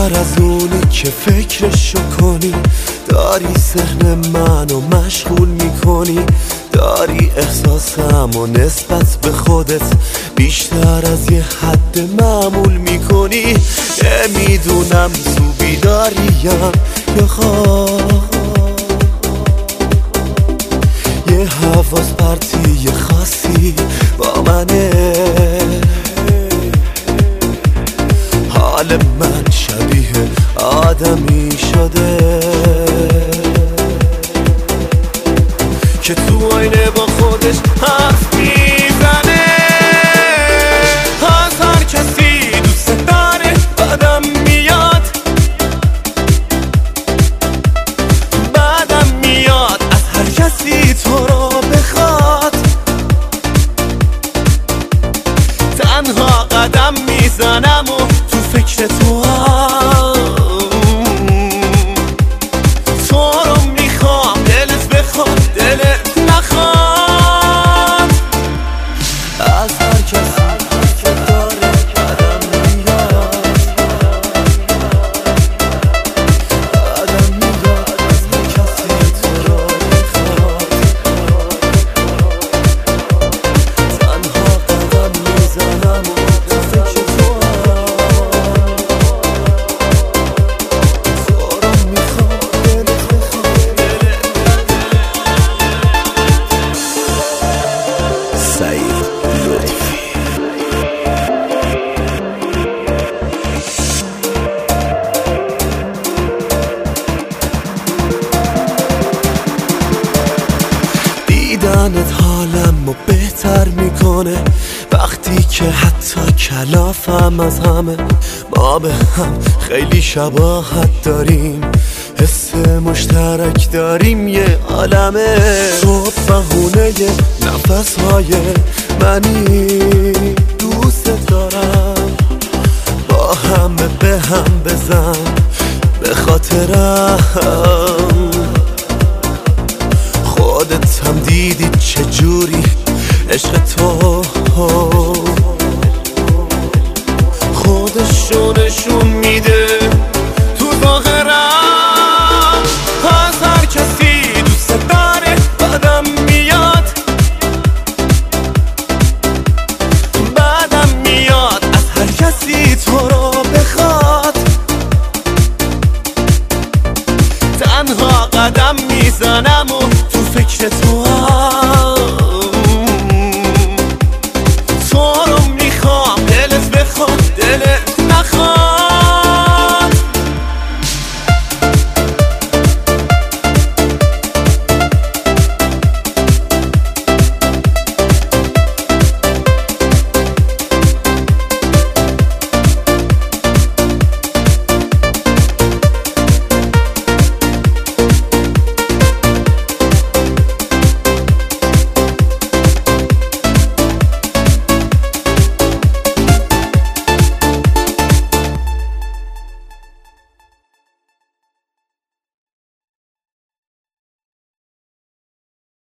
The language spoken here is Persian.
بیشتر از اونی که فکرشو کنی. داری ذهن منو مشغول میکنی، داری احساسمو نسبت به خودت بیشتر از یه حد معمول میکنی. نمیدونم تو بیداریم یا خواب، یه حواس پرتی خاصی با منه. حال من شبیه آدمی شده که تو آینه با خودش حرف میزنه. از هر کسی دوست داره بعدم میاد، بعدم میاد از هر کسی تو رو بخواد. تنها قدم میزنم و تو فکر تو رو میخوام، دلت بخواد دلت نخواد. از هر کسی که داره قدم میاد، قدم میاد از هر کسی تو رو میخواد. تنها قدم میزنم و تو فکر تو رو میخوام، دلت بخواد. سعید لطفی. دیدنت حالمو بهتر میکنه، وقتی که حتی کلافم از همه. ما به هم خیلی شباهت داریم، حس مشترک داریم یه عالمه. تو بهونه نفسهای منی، دوست دارم با همه به هم بزن به خاطرم. خودت هم دیدی چجوری عشق تو خودشو نشون میده تو ظاهرم. از هر کسی دوست داره بعدم میاد، بعدم میاد از هر کسی تو رو